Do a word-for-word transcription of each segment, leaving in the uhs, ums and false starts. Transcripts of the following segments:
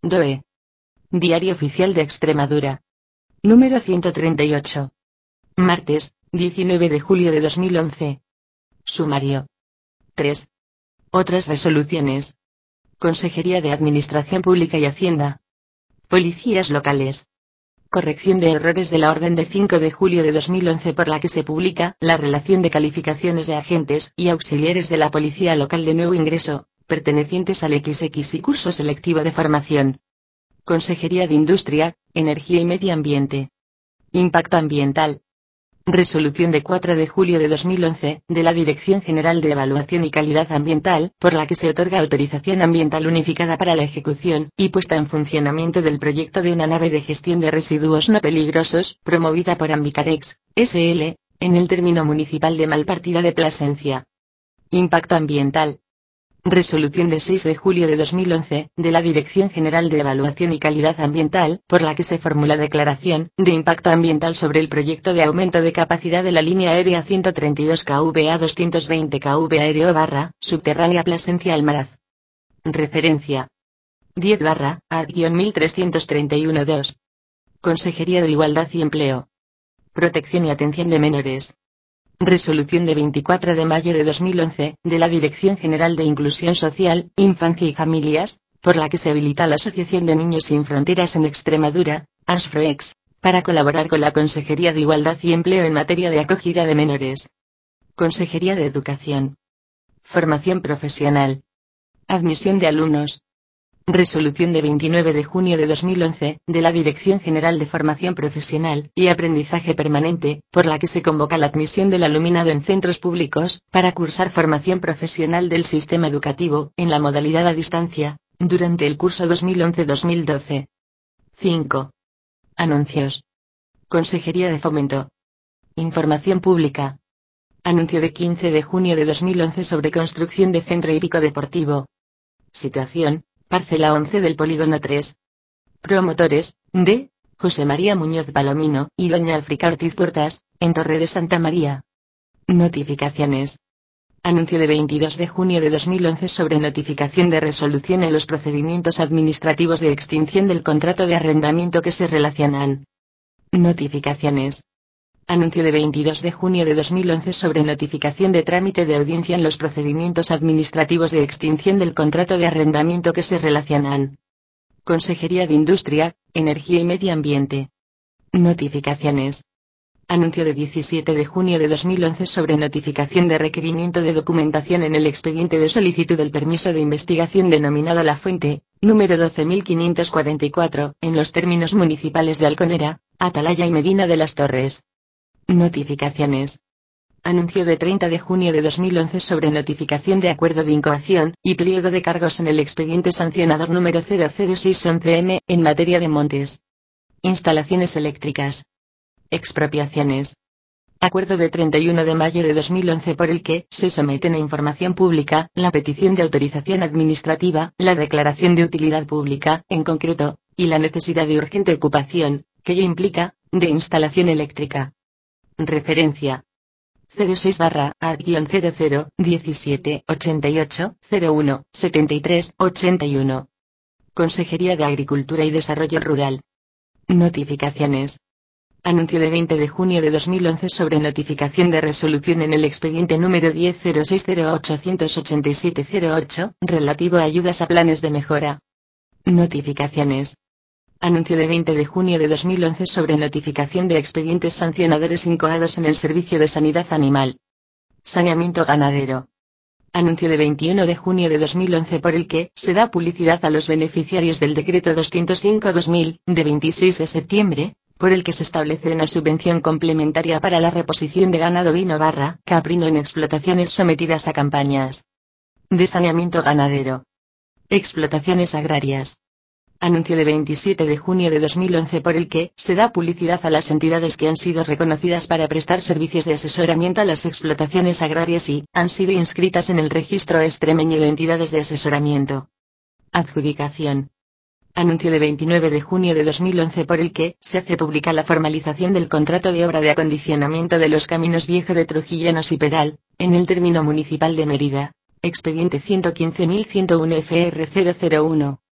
D O E. Diario Oficial de Extremadura. Número ciento treinta y ocho. Martes, diecinueve de julio de dos mil once. Sumario. tres. Otras resoluciones. Consejería de Administración Pública y Hacienda. Policías locales. Corrección de errores de la orden de cinco de julio de dos mil once por la que se publica la relación de calificaciones de agentes y auxiliares de la Policía Local de nuevo ingreso, pertenecientes al equis equis y curso selectivo de formación. Consejería de Industria, Energía y Medio Ambiente. Impacto ambiental. Resolución de cuatro de julio de dos mil once, de la Dirección General de Evaluación y Calidad Ambiental, por la que se otorga autorización ambiental unificada para la ejecución y puesta en funcionamiento del proyecto de una nave de gestión de residuos no peligrosos, promovida por Ambicarex, S L, en el término municipal de Malpartida de Plasencia. Impacto ambiental. Resolución de seis de julio de dos mil once, de la Dirección General de Evaluación y Calidad Ambiental, por la que se formula declaración de impacto ambiental sobre el proyecto de aumento de capacidad de la línea aérea ciento treinta y dos kV a doscientos veinte kV aéreo barra, subterránea Plasencia Almaraz. Referencia. diez barra, A D mil trescientos treinta y uno dos. Consejería de Igualdad y Empleo. Protección y Atención de Menores. Resolución de veinticuatro de mayo de dos mil once, de la Dirección General de Inclusión Social, Infancia y Familias, por la que se habilita la Asociación de Niños Sin Fronteras en Extremadura, ASFROEX, para colaborar con la Consejería de Igualdad y Empleo en materia de acogida de menores. Consejería de Educación. Formación profesional. Admisión de alumnos. Resolución de veintinueve de junio de dos mil once, de la Dirección General de Formación Profesional y Aprendizaje Permanente, por la que se convoca la admisión del alumnado en centros públicos, para cursar formación profesional del sistema educativo, en la modalidad a distancia, durante el curso dos mil once dos mil doce. cinco. Anuncios. Consejería de Fomento. Información pública. Anuncio de quince de junio de dos mil once sobre construcción de centro hípico deportivo. Situación. Parcela once del Polígono tres. Promotores, D. José María Muñoz Palomino y doña Alfrica Ortiz Puertas, en Torre de Santa María. Notificaciones. Anuncio de veintidós de junio de dos mil once sobre notificación de resolución en los procedimientos administrativos de extinción del contrato de arrendamiento que se relacionan. Notificaciones. Anuncio de veintidós de junio de dos mil once sobre notificación de trámite de audiencia en los procedimientos administrativos de extinción del contrato de arrendamiento que se relacionan. Consejería de Industria, Energía y Medio Ambiente. Notificaciones. Anuncio de diecisiete de junio de dos mil once sobre notificación de requerimiento de documentación en el expediente de solicitud del permiso de investigación denominado La Fuente, número doce mil quinientos cuarenta y cuatro, en los términos municipales de Alconera, Atalaya y Medina de las Torres. Notificaciones. Anuncio de treinta de junio de dos mil once sobre notificación de acuerdo de incoación y pliego de cargos en el expediente sancionador número cero cero seis once M, en materia de montes. Instalaciones eléctricas. Expropiaciones. Acuerdo de treinta y uno de mayo de dos mil once por el que se someten a información pública la petición de autorización administrativa, la declaración de utilidad pública, en concreto, y la necesidad de urgente ocupación, que ello implica, de instalación eléctrica. Referencia. cero seis barra A cero cero diecisiete ochenta y ocho cero uno setenta y tres ochenta y uno. Consejería de Agricultura y Desarrollo Rural. Notificaciones. Anuncio de veinte de junio de dos mil once sobre notificación de resolución en el expediente número diez cero seis cero ocho ocho siete cero ocho, relativo a ayudas a planes de mejora. Notificaciones. Anuncio de veinte de junio de dos mil once sobre notificación de expedientes sancionadores incoados en el Servicio de Sanidad Animal. Saneamiento ganadero. Anuncio de veintiuno de junio de dos mil once por el que se da publicidad a los beneficiarios del Decreto doscientos cinco barra dos mil, de veintiséis de septiembre, por el que se establece una subvención complementaria para la reposición de ganado vino barra caprino en explotaciones sometidas a campañas de saneamiento ganadero. Explotaciones agrarias. Anuncio de veintisiete de junio de dos mil once por el que se da publicidad a las entidades que han sido reconocidas para prestar servicios de asesoramiento a las explotaciones agrarias y han sido inscritas en el registro extremeño de entidades de asesoramiento. Adjudicación. Anuncio de veintinueve de junio de dos mil once por el que se hace pública la formalización del contrato de obra de acondicionamiento de los caminos Viejo de Trujillanos y Peral, en el término municipal de Mérida, expediente ciento quince mil ciento uno F R cero cero uno.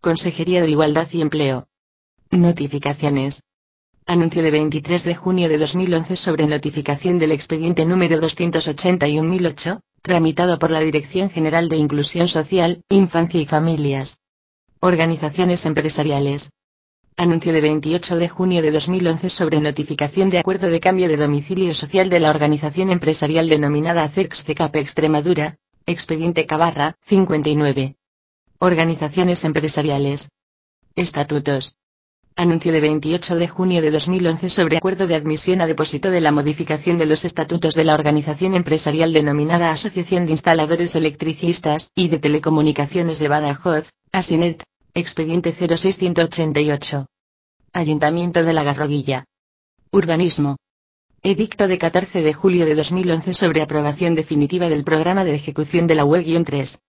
Consejería de Igualdad y Empleo. Notificaciones. Anuncio de veintitrés de junio de dos mil once sobre notificación del expediente número doscientos ochenta y uno mil ocho, tramitado por la Dirección General de Inclusión Social, Infancia y Familias. Organizaciones empresariales. Anuncio de veintiocho de junio de dos mil once sobre notificación de acuerdo de cambio de domicilio social de la organización empresarial denominada ACERX-CECAP Extremadura, expediente Cabarra, cincuenta y nueve. Organizaciones empresariales. Estatutos. Anuncio de veintiocho de junio de dos mil once sobre acuerdo de admisión a depósito de la modificación de los estatutos de la organización empresarial denominada Asociación de Instaladores Electricistas y de Telecomunicaciones de Badajoz, Asinet, expediente cero seis uno ocho ocho. Ayuntamiento de la Garroguilla. Urbanismo. Edicto de catorce de julio de dos mil once sobre aprobación definitiva del programa de ejecución de la U E tres.